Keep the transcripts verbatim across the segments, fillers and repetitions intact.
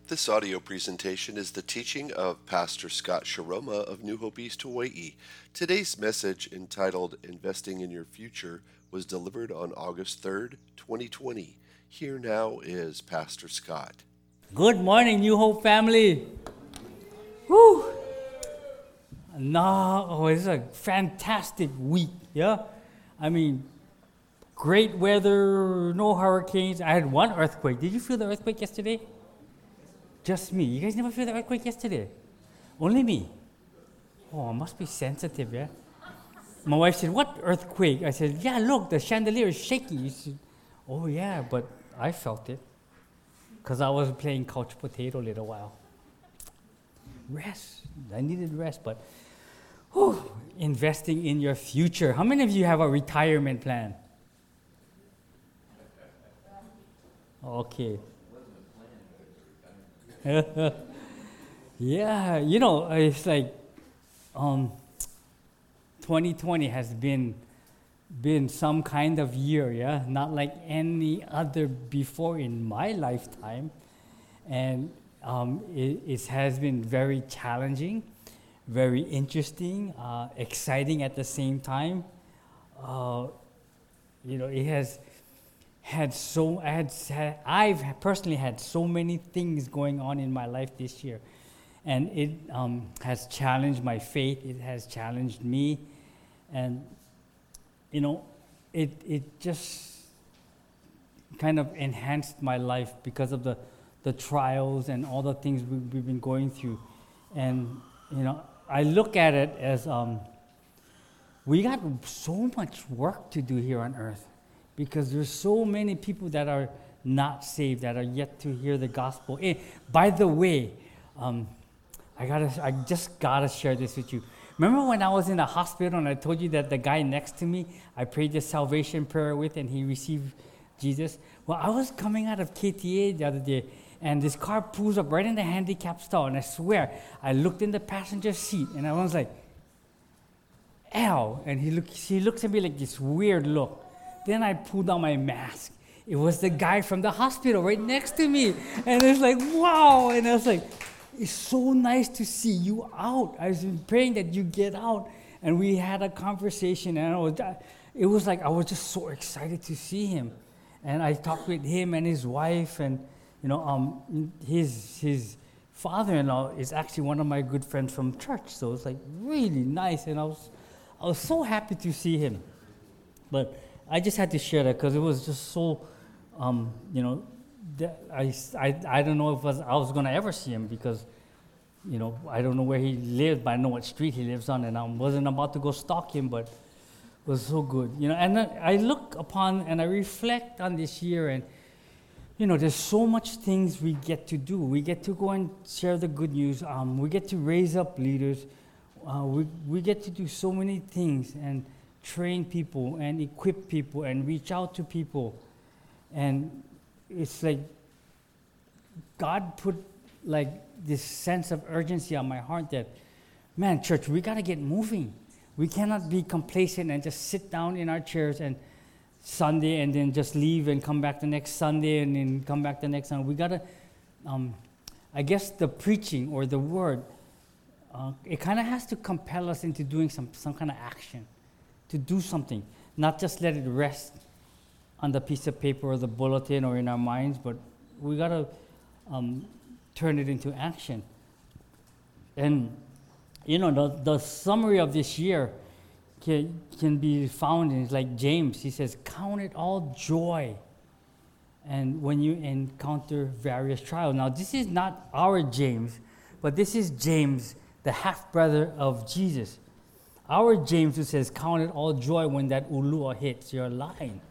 This audio presentation is the teaching of Pastor Scott Sharoma of New Hope East Hawaii. Today's message, entitled Investing in Your Future, was delivered on August third, twenty twenty. Here now is Pastor Scott. Good morning, New Hope family. Woo! No, oh, it's a fantastic week, yeah? I mean, great weather, no hurricanes. I had one earthquake. Did you feel the earthquake yesterday? Just me. You guys never feel the earthquake yesterday? Only me. Oh, I must be sensitive, yeah? My wife said, "What earthquake?" I said, "Yeah, look, the chandelier is shaky." She said, "Oh, yeah, but I felt it because I was playing couch potato a little while." Rest. I needed rest, but whew, investing in your future. How many of you have a retirement plan? Okay. Yeah, you know, it's like um, twenty twenty has been been some kind of year, yeah, not like any other before in my lifetime, and um, it, it has been very challenging, very interesting, uh, exciting at the same time. Uh, you know, it has had so I had, had I've personally had so many things going on in my life this year, and it um, has challenged my faith. It has challenged me, and you know, it it just kind of enhanced my life because of the the trials and all the things we, we've been going through, and you know, I look at it as um, we got so much work to do here on earth. Because there's so many people that are not saved, that are yet to hear the gospel. And by the way, um, I gotta, I just gotta share this with you. Remember when I was in the hospital and I told you that the guy next to me, I prayed the salvation prayer with, and he received Jesus? Well, I was coming out of K T A the other day, and this car pulls up right in the handicap stall, and I swear, I looked in the passenger seat, and I was like, "Ow!" And he look, he looks at me like this weird look. Then I pulled down my mask. It was the guy from the hospital right next to me. And it's like, wow. And I was like, it's so nice to see you out. I've been praying that you get out. And we had a conversation. And I was, it was like I was just so excited to see him. And I talked with him and his wife. And, you know, um, his, his father-in-law is actually one of my good friends from church. So it's like really nice. And I was, I was so happy to see him. But I just had to share that because it was just so, um, you know, I, I, I don't know if was, I was going to ever see him because, you know, I don't know where he lives, but I know what street he lives on, and I wasn't about to go stalk him, but it was so good. You know, and I look upon and I reflect on this year, and, you know, there's so much things we get to do. We get to go and share the good news. Um, we get to raise up leaders. Uh, we, we get to do so many things, and train people and equip people and reach out to people. And it's like God put like this sense of urgency on my heart that, man, church, we got to get moving. We cannot be complacent and just sit down in our chairs and Sunday and then just leave and come back the next Sunday and then come back the next Sunday. We got to, um, I guess the preaching or the word, uh, it kind of has to compel us into doing some, some kind of action. To do something, not just let it rest on the piece of paper or the bulletin or in our minds, but we got to um, turn it into action. And, you know, the, the summary of this year can, can be found in, like James. He says, count it all joy. And when you encounter various trials. Now, this is not our James, but this is James, the half-brother of Jesus. Our James who says, count it all joy when that ulua hits your line.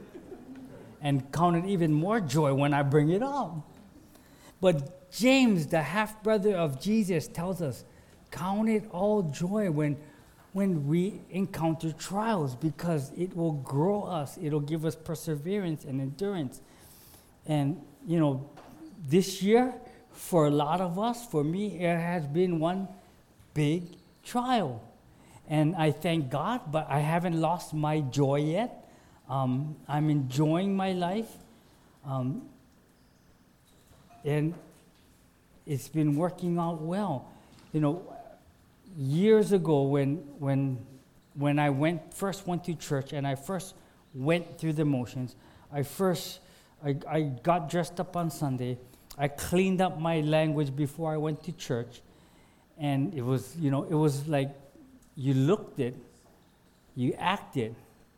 And count it even more joy when I bring it up. But James, the half-brother of Jesus, tells us, count it all joy when, when we encounter trials, because it will grow us. It'll give us perseverance and endurance. And, you know, this year, for a lot of us, for me, it has been one big trial. And I thank God, but I haven't lost my joy yet. Um, I'm enjoying my life. Um, and it's been working out well. You know, years ago when when when I went first went to church and I first went through the motions, I first I, I got dressed up on Sunday. I cleaned up my language before I went to church, and it was, you know, it was like you looked it, you acted,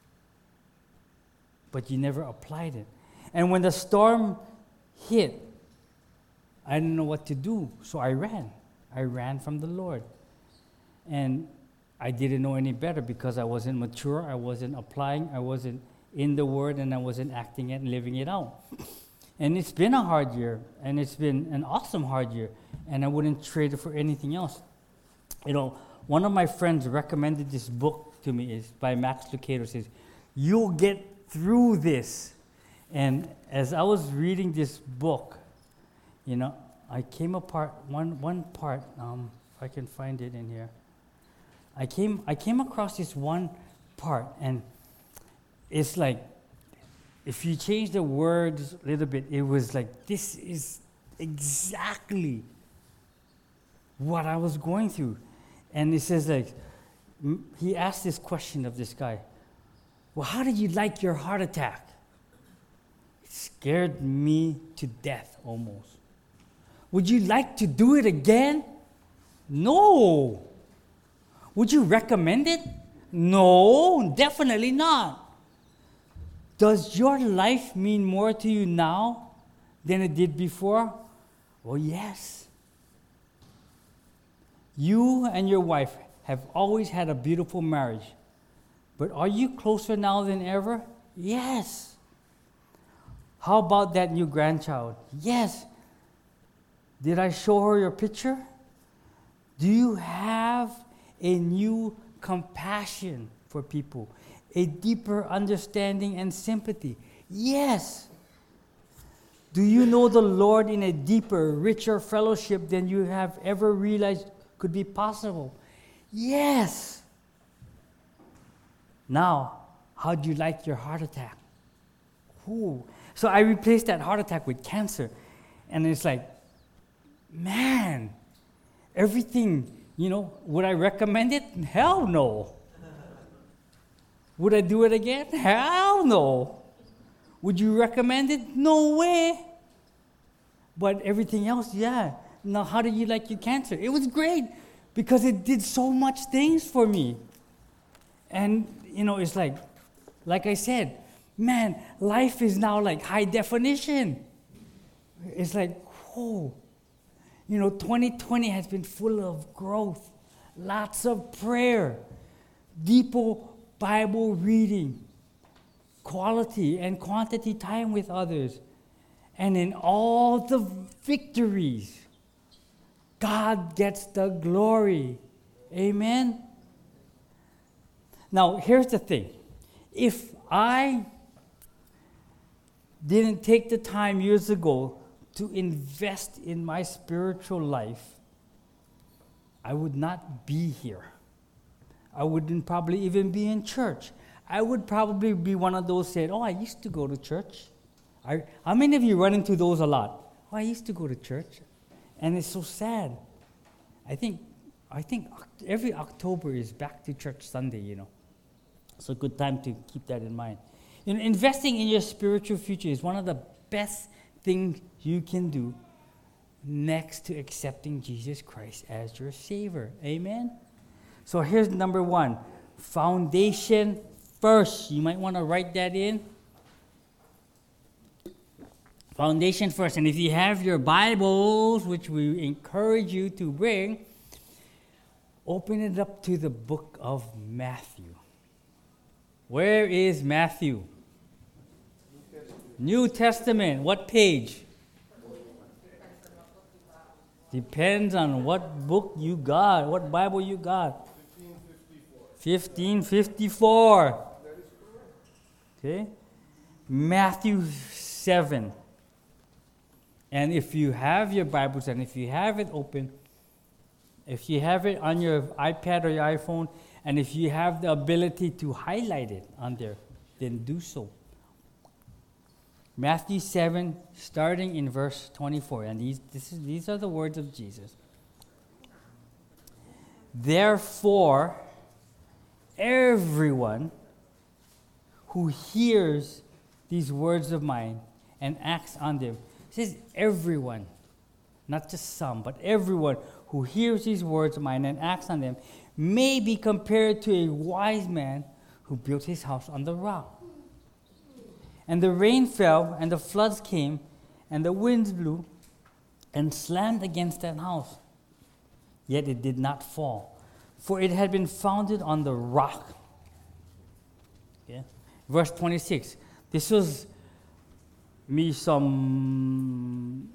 but you never applied it. And when the storm hit, I didn't know what to do, so I ran. I ran from the Lord. And I didn't know any better because I wasn't mature, I wasn't applying, I wasn't in the Word, and I wasn't acting it and living it out. And it's been a hard year, and it's been an awesome hard year, and I wouldn't trade it for anything else. You know, one of my friends recommended this book to me, is by Max Lucado. Says, "You'll get through this." And as I was reading this book, you know, I came apart one one part. Um, if I can find it in here, I came I came across this one part, and it's like, if you change the words a little bit, it was like, this is exactly what I was going through. And it says like, m- he asked this question of this guy, "Well, how did you like your heart attack?" It scared me to death almost. "Would you like to do it again?" No. "Would you recommend it?" No, definitely not. "Does your life mean more to you now than it did before?" Well, yes. "You and your wife have always had a beautiful marriage, but are you closer now than ever?" Yes. "How about that new grandchild?" Yes. "Did I show her your picture?" "Do you have a new compassion for people, a deeper understanding and sympathy?" Yes. "Do you know the Lord in a deeper, richer fellowship than you have ever realized could be possible?" Yes. "Now, how do you like your heart attack?" Ooh. So I replaced that heart attack with cancer. And it's like, man, everything, you know, would I recommend it? Hell no. Would I do it again? Hell no. Would you recommend it? No way. But everything else, yeah. Now, how did you like your cancer? It was great because it did so much things for me. And, you know, it's like, like I said, man, life is now like high definition. It's like, whoa. You know, twenty twenty has been full of growth, lots of prayer, deeper Bible reading, quality and quantity time with others, and in all the victories, God gets the glory. Amen? Now, here's the thing. If I didn't take the time years ago to invest in my spiritual life, I would not be here. I wouldn't probably even be in church. I would probably be one of those said, "Oh, I used to go to church." I, how many of you run into those a lot? "Oh, I used to go to church." And it's so sad. I think I think every October is Back to Church Sunday, you know. It's a good time to keep that in mind. You know, investing in your spiritual future is one of the best things you can do next to accepting Jesus Christ as your Savior. Amen? So here's number one, foundation first. You might want to write that in. Foundation first. And if you have your Bibles, which we encourage you to bring, open it up to the book of Matthew. Where is Matthew? New Testament. What page? Depends on what book you got, what Bible you got. fifteen fifty-four. Okay? Matthew seven. And if you have your Bibles and if you have it open, if you have it on your iPad or your iPhone, and if you have the ability to highlight it on there, then do so. Matthew seven, starting in verse twenty-four. And these, this is, these are the words of Jesus. Therefore, everyone who hears these words of mine and acts on them, it says everyone, not just some, but everyone who hears these words of mine and acts on them may be compared to a wise man who built his house on the rock. And the rain fell, and the floods came, and the winds blew and slammed against that house. Yet it did not fall, for it had been founded on the rock. Yeah. Verse twenty-six. This was me some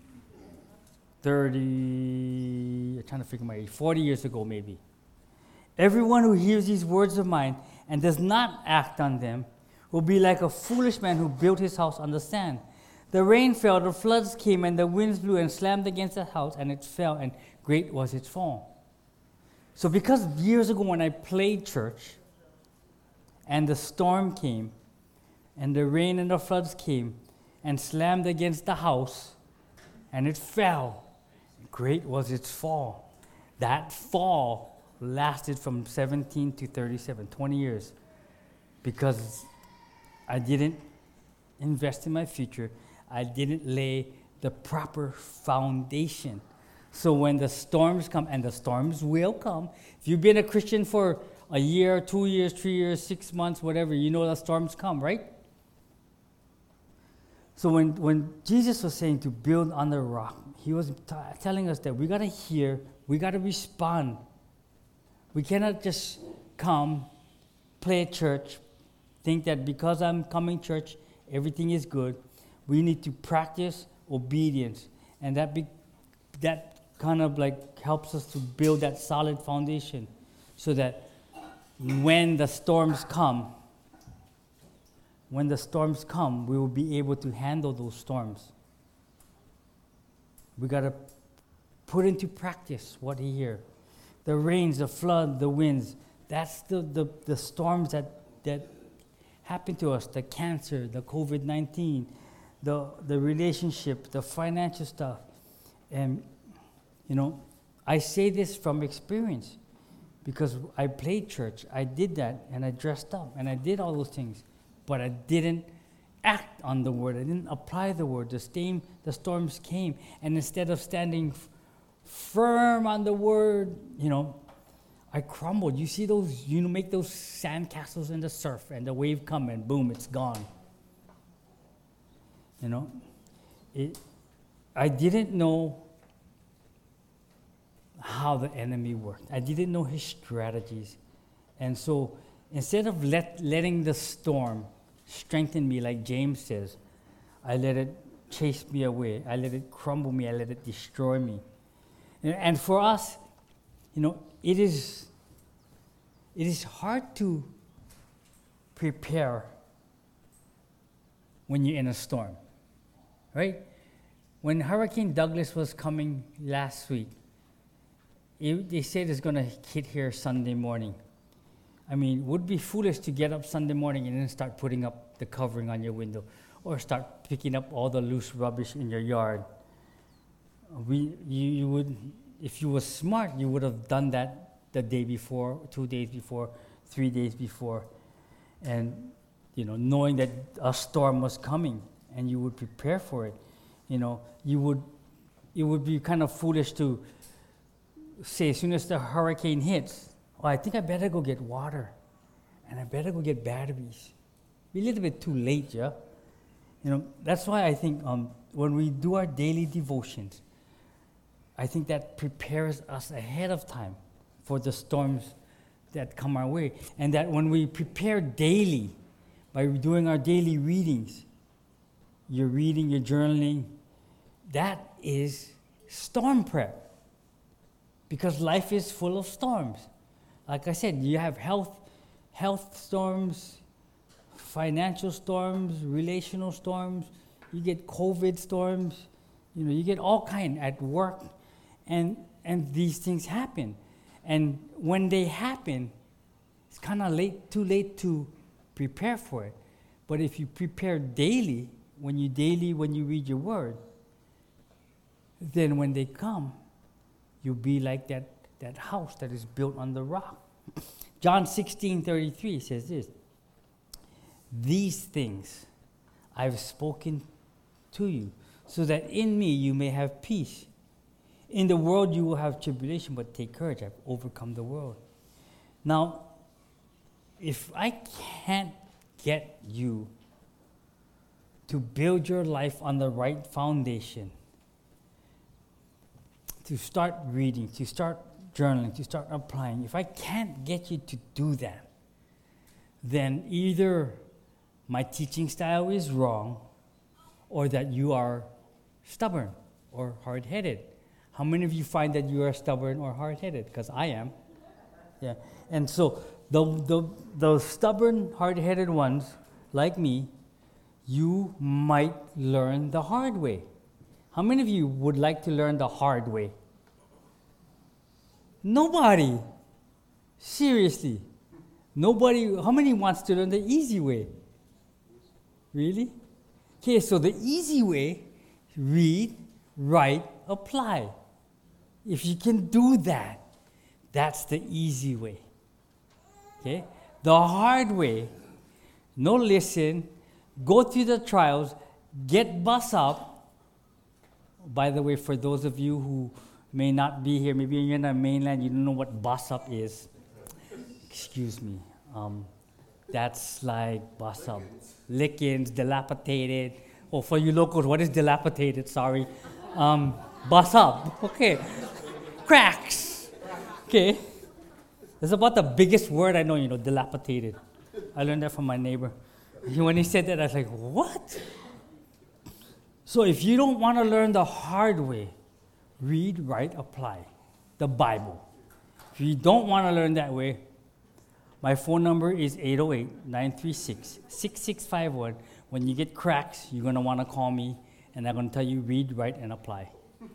thirty, I'm trying to figure my age, forty years ago maybe. Everyone who hears these words of mine and does not act on them will be like a foolish man who built his house on the sand. The rain fell, the floods came, and the winds blew and slammed against the house, and it fell, and great was its fall. So because years ago when I played church, and the storm came, and the rain and the floods came, and slammed against the house, and it fell, great was its fall. That fall lasted from seventeen to thirty-seven, twenty years, because I didn't invest in my future. I didn't lay the proper foundation. So when the storms come, and the storms will come, if you've been a Christian for a year, two years, three years, six months, whatever, you know the storms come, right? So when, when Jesus was saying to build on the rock, he was t- telling us that we got to hear, we got to respond. We cannot just come, play church, think that because I'm coming church, everything is good. We need to practice obedience. And that be, that kind of like helps us to build that solid foundation so that when the storms come, when the storms come, we will be able to handle those storms. We got to put into practice what he hears. The rains, the flood, the winds, that's the, the, the storms that, that happen to us, the cancer, the covid nineteen, the, the relationship, the financial stuff. And, you know, I say this from experience because I played church. I did that, and I dressed up, and I did all those things. But I didn't act on the word. I didn't apply the word. The, steam, the storms came, and instead of standing f- firm on the word, you know, I crumbled. You see those, you know, make those sandcastles in the surf, and the wave come, and boom, it's gone. You know, it, I didn't know how the enemy worked. I didn't know his strategies. And so instead of let, letting the storm strengthen me, like James says, I let it chase me away. I let it crumble me. I let it destroy me. And, and for us, you know, it is, it is hard to prepare when you're in a storm, right? When Hurricane Douglas was coming last week, it, they said it's going to hit here Sunday morning. I mean, it would be foolish to get up Sunday morning and then start putting up the covering on your window or start picking up all the loose rubbish in your yard. We, you, you would, if you were smart, you would have done that the day before, two days before, three days before, and you know, knowing that a storm was coming, and you would prepare for it. You know, you would, it would be kind of foolish to say as soon as the hurricane hits, oh, I think I better go get water, and I better go get batteries. Be a little bit too late, yeah? You know, that's why I think um, when we do our daily devotions, I think that prepares us ahead of time for the storms that come our way. And that when we prepare daily, by doing our daily readings, your reading, your journaling, that is storm prep. Because life is full of storms. Like I said, you have health, health storms, financial storms, relational storms. You get COVID storms. You know, you get all kind at work, and and these things happen. And when they happen, it's kind of late, too late to prepare for it. But if you prepare daily, when you daily, when you read your word, then when they come, you'll be like that, that house that is built on the rock. John sixteen thirty-three says this, "These things I've spoken to you, so that in me you may have peace. In the world you will have tribulation, but take courage, I've overcome the world." Now, if I can't get you to build your life on the right foundation, to start reading, to start journaling, to start applying, if I can't get you to do that, then either my teaching style is wrong or that you are stubborn or hard-headed. How many of you find that you are stubborn or hard-headed? Because I am. Yeah. And so the, the, the stubborn, hard-headed ones, like me, you might learn the hard way. How many of you would like to learn the hard way? Nobody. Seriously. Nobody. How many wants to learn the easy way? Really? Okay, so the easy way, read, write, apply. If you can do that, that's the easy way. Okay? The hard way, no listen, go through the trials, get bus up. By the way, for those of you who may not be here, maybe you're in the mainland, you don't know what bus up is. Excuse me. Um, that's like bus up. Lickens, dilapidated. Oh, for you locals, what is dilapidated? Sorry. Um, bus up. Okay. Cracks. Okay. That's about the biggest word I know, you know, dilapidated. I learned that from my neighbor. When he said that, I was like, what? So if you don't want to learn the hard way, read, write, apply the Bible. If you don't want to learn that way, my phone number is eight oh eight, nine three six, six six five one. When you get cracks, you're going to want to call me, and I'm going to tell you read, write, and apply.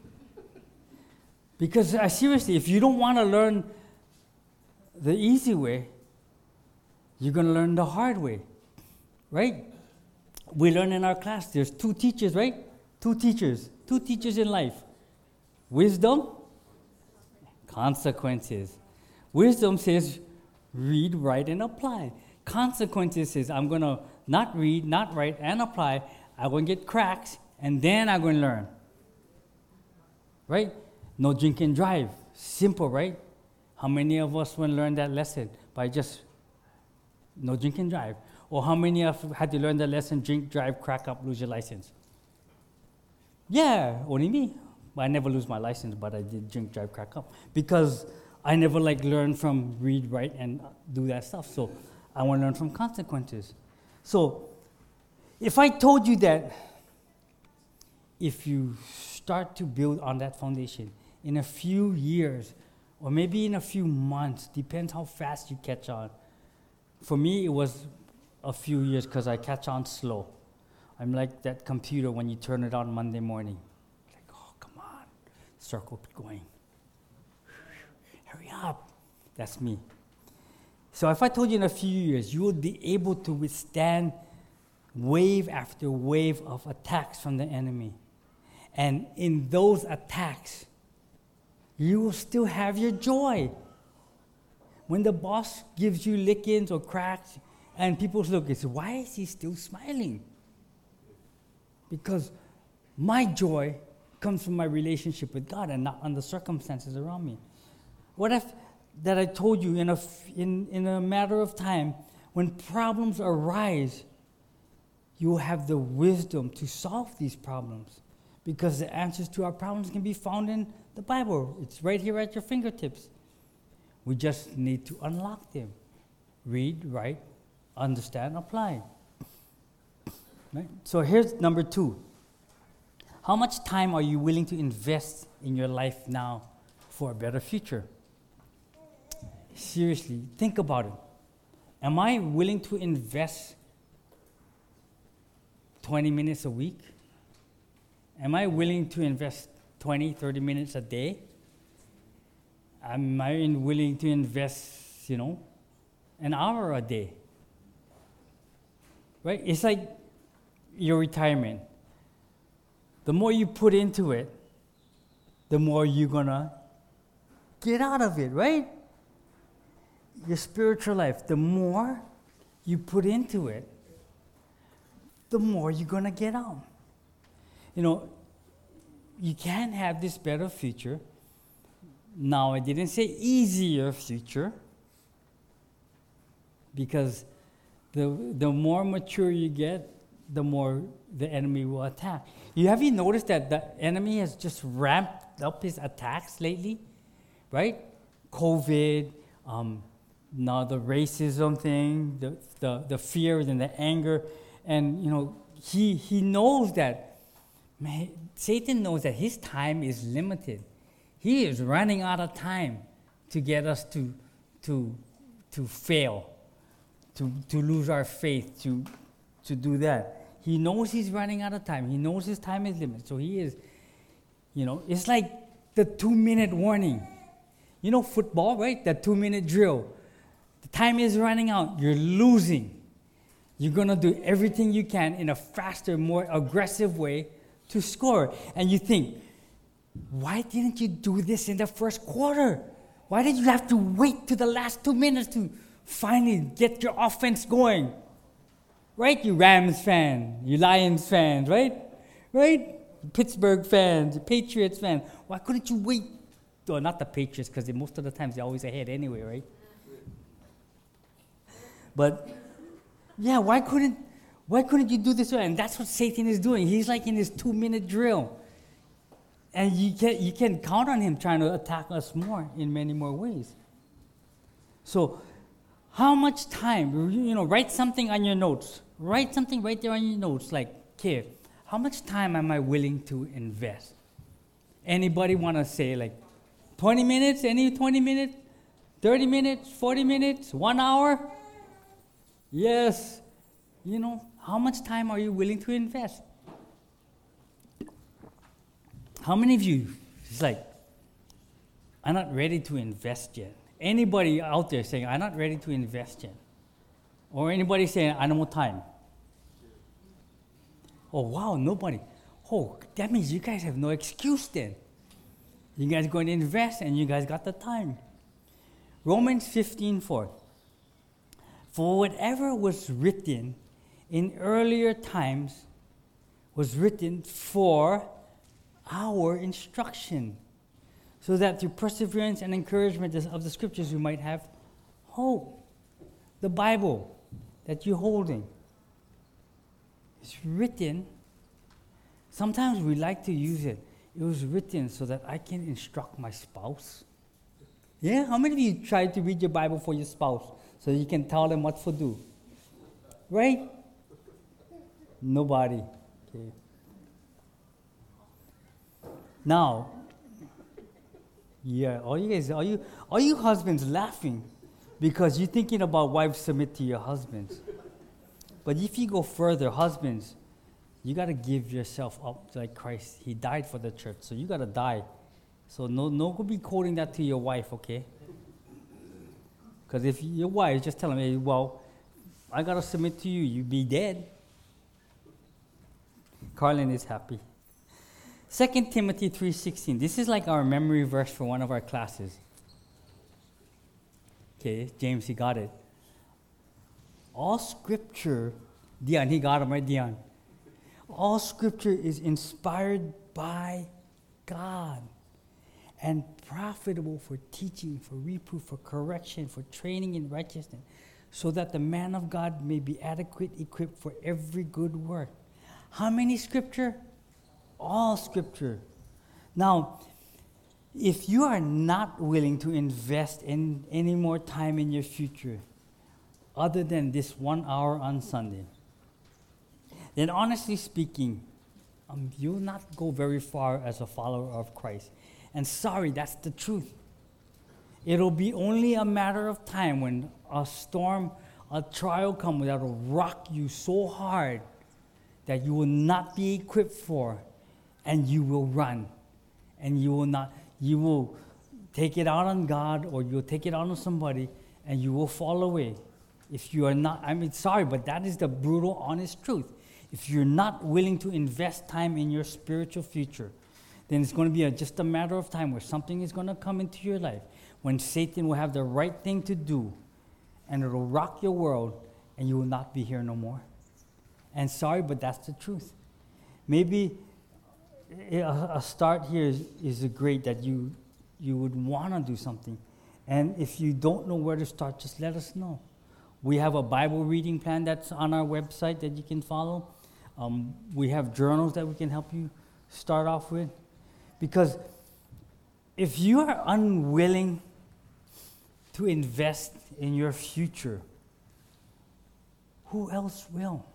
Because uh, seriously, if you don't want to learn the easy way, you're going to learn the hard way, right? We learn in our class, there's two teachers, right? Two teachers, two teachers in life. Wisdom, consequences. Wisdom says, read, write, and apply. Consequences says, I'm going to not read, not write, and apply. I'm going to get cracks, and then I'm going to learn. Right? No drink and drive. Simple, right? How many of us will learn that lesson by just no drink and drive? Or how many of you had to learn the lesson, drink, drive, crack up, lose your license? Yeah, only me. I never lose my license, but I did drink, drive, crack up. Because I never like learn from read, write, and do that stuff. So I want to learn from consequences. So if I told you that if you start to build on that foundation in a few years, or maybe in a few months, depends how fast you catch on. For me, it was a few years because I catch on slow. I'm like that computer when you turn it on Monday morning. Like, oh, come on, circle going. Hurry up. That's me. So if I told you in a few years, you would be able to withstand wave after wave of attacks from the enemy. And in those attacks, you will still have your joy. When the boss gives you lickings or cracks, and people look and say, why is he still smiling? Because my joy comes from my relationship with God and not on the circumstances around me. What if that I told you in a, in, in a matter of time, when problems arise, you will have the wisdom to solve these problems, because the answers to our problems can be found in the Bible. It's right here at your fingertips. We just need to unlock them. Read, write, understand, apply. Right? So here's number two. How much time are you willing to invest in your life now for a better future? Seriously, think about it. Am I willing to invest twenty minutes a week? Am I willing to invest twenty, thirty minutes a day? Am I willing to invest, you know, an hour a day? Right? It's like your retirement, the more you put into it, the more you're going to get out of it, right? Your spiritual life, the more you put into it, the more you're going to get out. You know, you can't have this better future. Now, I didn't say easier future, because the, the more mature you get, the more the enemy will attack. You have you noticed that the enemy has just ramped up his attacks lately, right? COVID, um, now the racism thing, the, the, the fear and the anger. And, you know, he, he knows that, man, Satan knows that his time is limited. He is running out of time to get us to, to, to fail, to, to lose our faith, to, to do that. He knows he's running out of time. He knows his time is limited. So he is, you know, it's like the two-minute warning. You know football, right? That two-minute drill. The time is running out. You're losing. You're going to do everything you can in a faster, more aggressive way to score. And you think, why didn't you do this in the first quarter? Why did you have to wait to the last two minutes to finally get your offense going? Right? You Rams fan, you Lions fans, right? Right? Pittsburgh fans, Patriots fans. Why couldn't you wait? Well, not the Patriots, because most of the times they're always ahead anyway, right? But yeah, why couldn't why couldn't you do this? And that's what Satan is doing. He's like in his two-minute drill. And you can you can count on him trying to attack us more in many more ways. So how much time, you know, write something on your notes. Write something right there on your notes, like, okay, how much time am I willing to invest? Anybody want to say, like, twenty minutes? Any twenty minutes? thirty minutes? forty minutes? One hour? Yes. You know, how much time are you willing to invest? How many of you, it's like, I'm not ready to invest yet? Anybody out there saying, I'm not ready to invest yet? Or anybody saying, I don't have time? Oh, wow, nobody. Oh, that means you guys have no excuse then. You guys are going to invest and you guys got the time. Romans fifteen four. For whatever was written in earlier times was written for our instruction, so that through perseverance and encouragement of the scriptures you might have hope. The Bible that you're holding is written. Sometimes we like to use it. It was written so that I can instruct my spouse. Yeah? How many of you tried to read your Bible for your spouse so you can tell them what to do? Right? Nobody. Okay. Now, yeah, all you guys, all you, all you husbands laughing because you're thinking about wives submit to your husbands. But if you go further, husbands, you got to give yourself up like Christ. He died for the church, so you got to die. So no, no go be quoting that to your wife, okay? Because if your wife just tell him, hey, well, I got to submit to you, you be dead. Carlin is happy. Second Timothy three sixteen. This is like our memory verse for one of our classes. Okay, James, he got it. All scripture, Dion, he got him right, Dion. All scripture is inspired by God and profitable for teaching, for reproof, for correction, for training in righteousness, so that the man of God may be adequate, equipped for every good work. How many scripture? All scripture. Now, if you are not willing to invest in any more time in your future, other than this one hour on Sunday, then honestly speaking, um, you'll not go very far as a follower of Christ. And sorry, that's the truth. It'll be only a matter of time when a storm, a trial comes that will rock you so hard that you will not be equipped for, and you will run. And you will not, you will take it out on God, or you'll take it out on somebody, and you will fall away. If you are not, I mean, sorry, but that is the brutal, honest truth. if you're not willing to invest time in your spiritual future, then it's going to be a, just a matter of time where something is going to come into your life, when Satan will have the right thing to do, and it'll rock your world, and you will not be here no more. And sorry, but that's the truth. Maybe a, a start here is, is a great that you you would want to do something. And if you don't know where to start, just let us know. We have a Bible reading plan that's on our website that you can follow. Um, we have journals that we can help you start off with. Because if you are unwilling to invest in your future, who else will?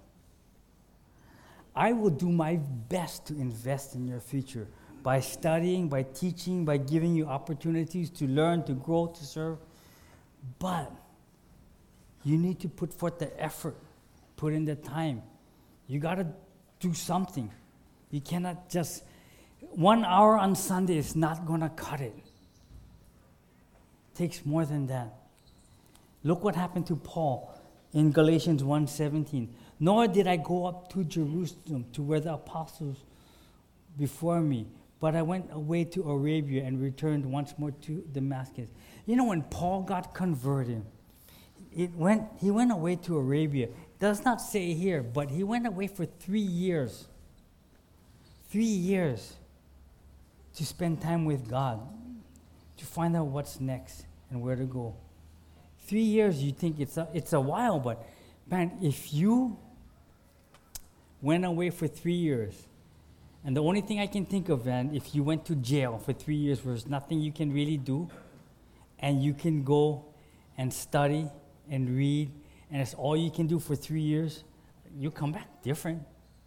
I will do my best to invest in your future by studying, by teaching, by giving you opportunities to learn, to grow, to serve. But you need to put forth the effort, put in the time. You got to do something. You cannot just, one hour on Sunday is not going to cut it. It takes more than that. Look what happened to Paul in Galatians one seventeen. Nor did I go up to Jerusalem to where the apostles before me, but I went away to Arabia and returned once more to Damascus. You know, when Paul got converted, it went, he went away to Arabia. It does not say here, but he went away for three years. Three years to spend time with God, to find out what's next and where to go. Three years, you think it's a, it's a while, but man, if you went away for three years, and the only thing I can think of, man, if you went to jail for three years, there's nothing you can really do, and you can go and study and read, and it's all you can do for three years, you come back different.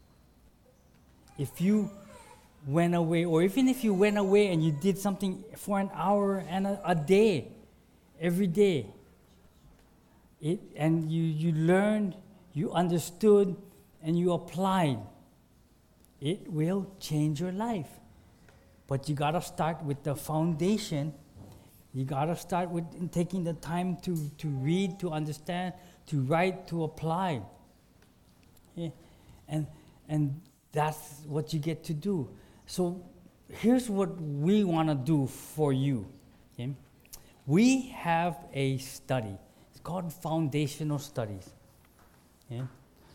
If you went away, or even if you went away and you did something for an hour and a, a day, every day, it, and you, you learned, you understood, and you applied, it will change your life. But you got to start with the foundation. You got to start with taking the time to, to read, to understand, to write, to apply. Yeah. And, and that's what you get to do. So here's what we want to do for you. Okay? We have a study. It's called Foundational Studies. Okay?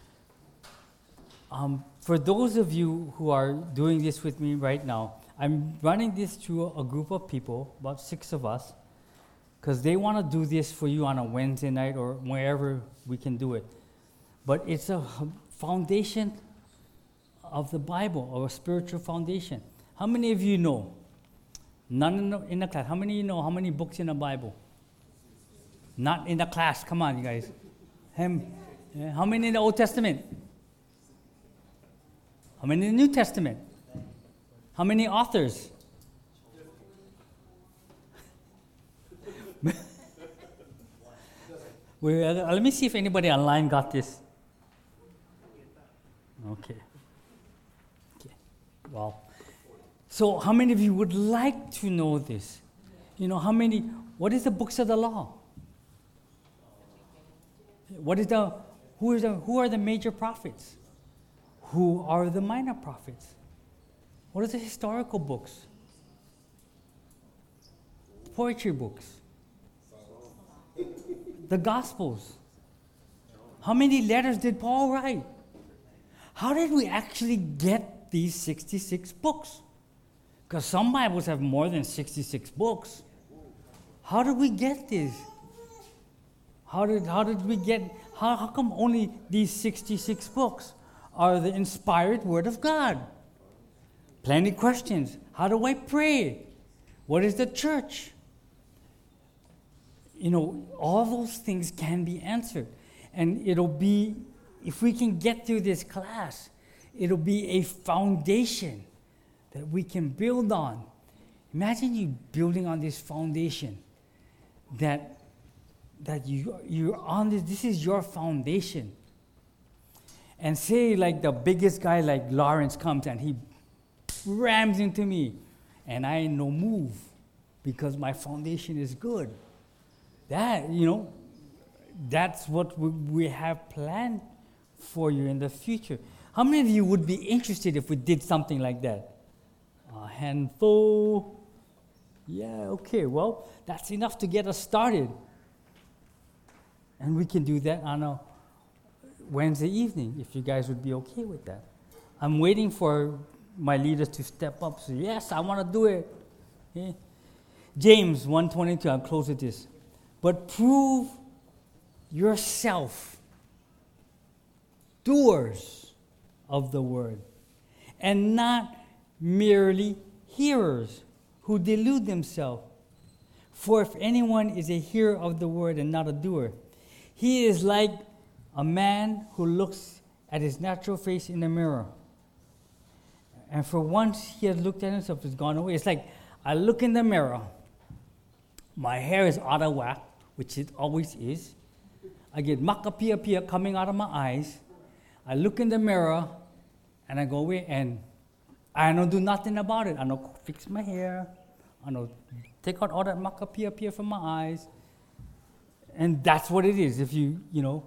Um, for those of you who are doing this with me right now, I'm running this to a group of people, about six of us, because they want to do this for you on a Wednesday night or wherever we can do it. But it's a foundation of the Bible, or a spiritual foundation. How many of you know? None in the, in the class. How many of you know how many books in the Bible? Not in the class. Come on, you guys. Him. Yeah. How many in the Old Testament? How many in the New Testament? How many authors? Wait, uh, let me see if anybody online got this. Okay. Okay. Wow. So how many of you would like to know this? You know, how many, what is the books of the law? What is the, who is the, who are the major prophets? Who are the minor prophets? What are the historical books? Poetry books? The Gospels? How many letters did Paul write? How did we actually get these sixty-six books? Because some Bibles have more than sixty-six books. How did we get this? How did, how did we get, how, how come only these sixty-six books are the inspired Word of God? Plenty questions. How do I pray? What is the church? You know, all those things can be answered. And it'll be, if we can get through this class, it'll be a foundation that we can build on. Imagine you building on this foundation, that that you, you're on this, this is your foundation. And say like the biggest guy like Lawrence comes and he rams into me, and I no move because my foundation is good. That, you know, that's what we, we have planned for you in the future. How many of you would be interested if we did something like that? A handful. Yeah, okay, well, that's enough to get us started. And we can do that on a Wednesday evening, if you guys would be okay with that. I'm waiting for my leaders to step up. So yes, I want to do it. Okay? James one twenty-two, I'll close with this. But prove yourself doers of the word, and not merely hearers who delude themselves. For if anyone is a hearer of the word and not a doer, he is like a man who looks at his natural face in the mirror. And for once he has looked at himself, it's gone away. It's like I look in the mirror, my hair is out of whack, which it always is. I get makapia-pia coming out of my eyes. I look in the mirror, and I go away, and I don't do nothing about it. I don't fix my hair. I don't take out all that makapia-pia from my eyes. And that's what it is if you, you know,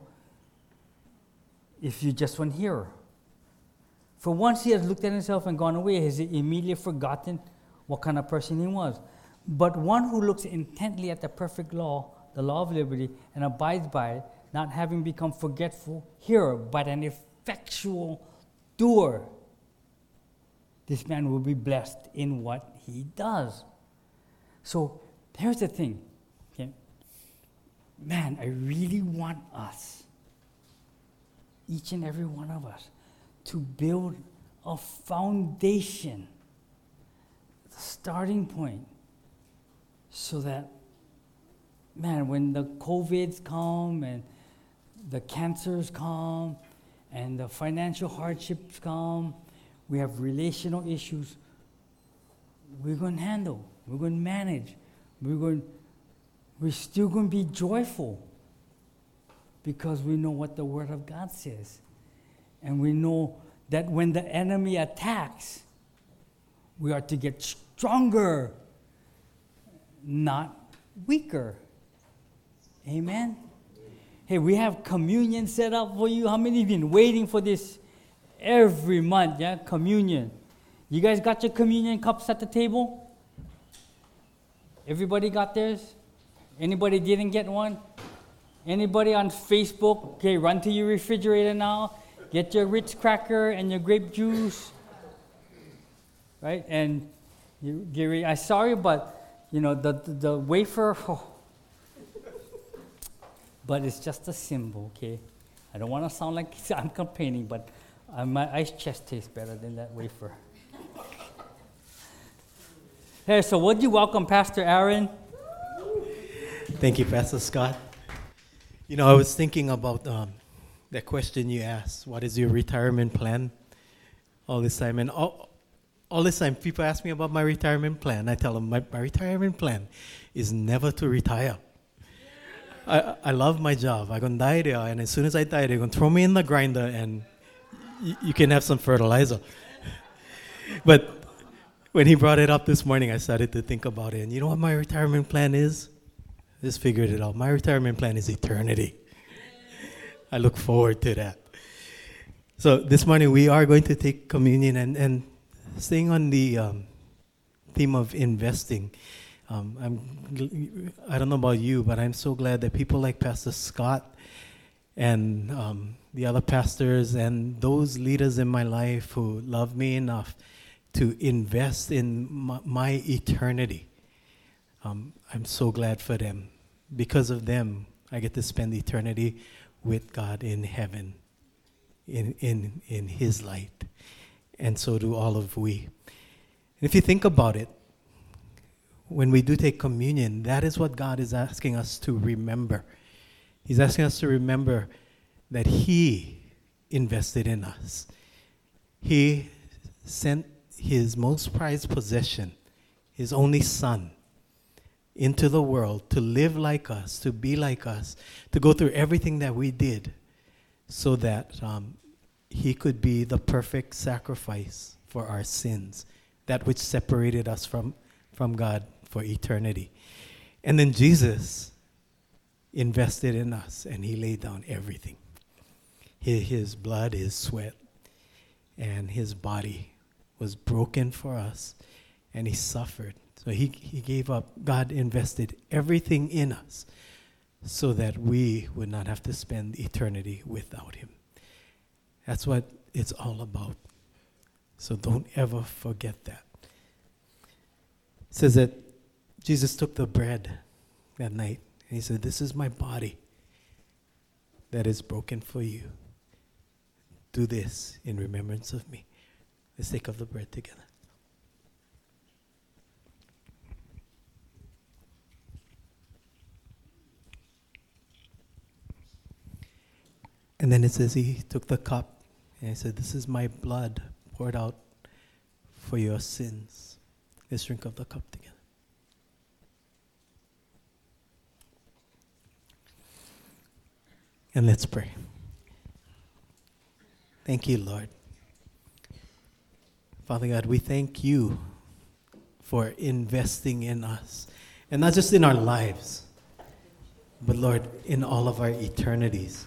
if you just one hearer. For once he has looked at himself and gone away, he has immediately forgotten what kind of person he was. But one who looks intently at the perfect law, the law of liberty, and abides by it, not having become forgetful hearer, but an effectual doer, this man will be blessed in what he does. So here's the thing. Okay? Man, I really want us, each and every one of us, to build a foundation, the starting point, so that, man, when the COVIDs come and the cancers come and the financial hardships come, we have relational issues, we're going to handle, we're going to manage, we're going, we're still going to be joyful because we know what the Word of God says. And we know that when the enemy attacks, we are to get stronger, not weaker. Amen? Hey, we have communion set up for you. How many of you have been waiting for this every month, yeah? Communion. You guys got your communion cups at the table? Everybody got theirs? Anybody didn't get one? Anybody on Facebook? Okay, run to your refrigerator now. Get your Ritz cracker and your grape juice, right? And you, Gary, I'm sorry, but you know the the, the wafer. Oh. But it's just a symbol, okay? I don't want to sound like I'm complaining, but uh, my ice chest tastes better than that wafer. Hey, so would you welcome Pastor Aaron? Thank you, Pastor Scott. You know, I was thinking about um, that question you asked, what is your retirement plan? All this time. And all, all this time, people ask me about my retirement plan. I tell them, my, my retirement plan is never to retire. I, I love my job. I'm going to die there, and as soon as I die, they're going to throw me in the grinder, and y- you can have some fertilizer. But when he brought it up this morning, I started to think about it. And you know what my retirement plan is? Just figured it out. My retirement plan is eternity. I look forward to that. So this morning we are going to take communion, and, and staying on the um, theme of investing. Um, I'm, I don't know about you, but I'm so glad that people like Pastor Scott and um, the other pastors and those leaders in my life who love me enough to invest in my, my eternity. Um, I'm so glad for them. Because of them, I get to spend eternity with God in heaven, in in in His light, and so do all of we. And if you think about it, when we do take communion, that is what God is asking us to remember. He's asking us to remember that He invested in us. He sent His most prized possession, His only Son, into the world to live like us, to be like us, to go through everything that we did, so that um, He could be the perfect sacrifice for our sins, that which separated us from, from God for eternity. And then Jesus invested in us, and He laid down everything. His, his blood, His sweat. and his body was broken for us, and he suffered. So he, he gave up. God invested everything in us so that we would not have to spend eternity without him. That's what it's all about. So don't ever forget that. It says that Jesus took the bread that night, and he said, "This is my body that is broken for you. Do this in remembrance of me." Let's take of the bread together. And then it says he took the cup and he said, "This is my blood poured out for your sins." Let's drink of the cup together. And let's pray. Thank you, Lord. Father God, we thank you for investing in us. And not just in our lives, but Lord, in all of our eternities.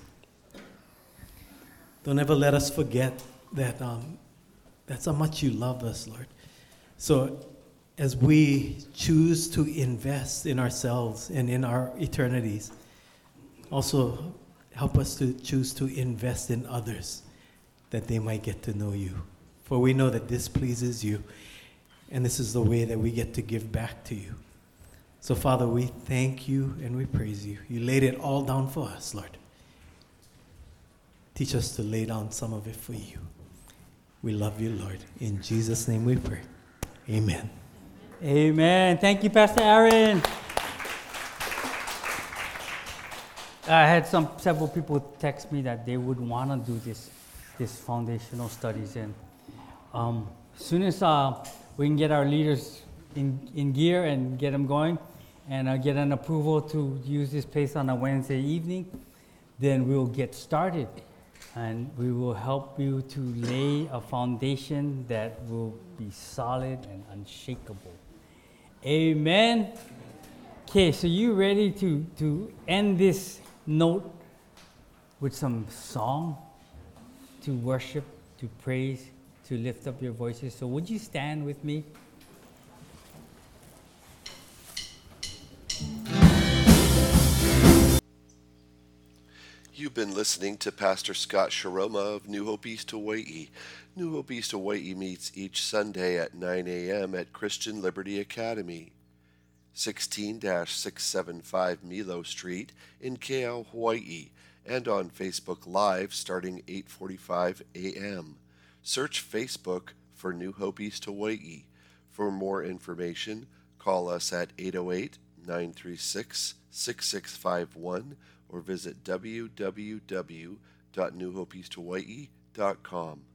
Don't ever let us forget that um, that's how much you love us, Lord. So as we choose to invest in ourselves and in our eternities, also help us to choose to invest in others that they might get to know you. For we know that this pleases you, and this is the way that we get to give back to you. So, Father, we thank you and we praise you. You laid it all down for us, Lord. Teach us to lay down some of it for you. We love you, Lord. In Jesus' name we pray. Amen. Amen. Thank you, Pastor Aaron. I had some several people text me that they would want to do this, this foundational studies, and um, as soon as uh, we can get our leaders in in gear and get them going, and uh, get an approval to use this place on a Wednesday evening, then we'll get started, and we will help you to lay a foundation that will be solid and unshakable. Amen. Okay, so you ready to to end this note with some song to worship, to praise, to lift up your voices? So would you stand with me? You've been listening to Pastor Scott Shiroma of New Hope East Hawaii. New Hope East Hawaii meets each Sunday at nine a.m. at Christian Liberty Academy, sixteen six seventy-five Milo Street in Keau, Hawaii, and on Facebook Live starting eight forty-five a.m. Search Facebook for New Hope East Hawaii. For more information, call us at eight oh eight, nine three six, six six five one or visit w w w dot new hope east hawaii dot com.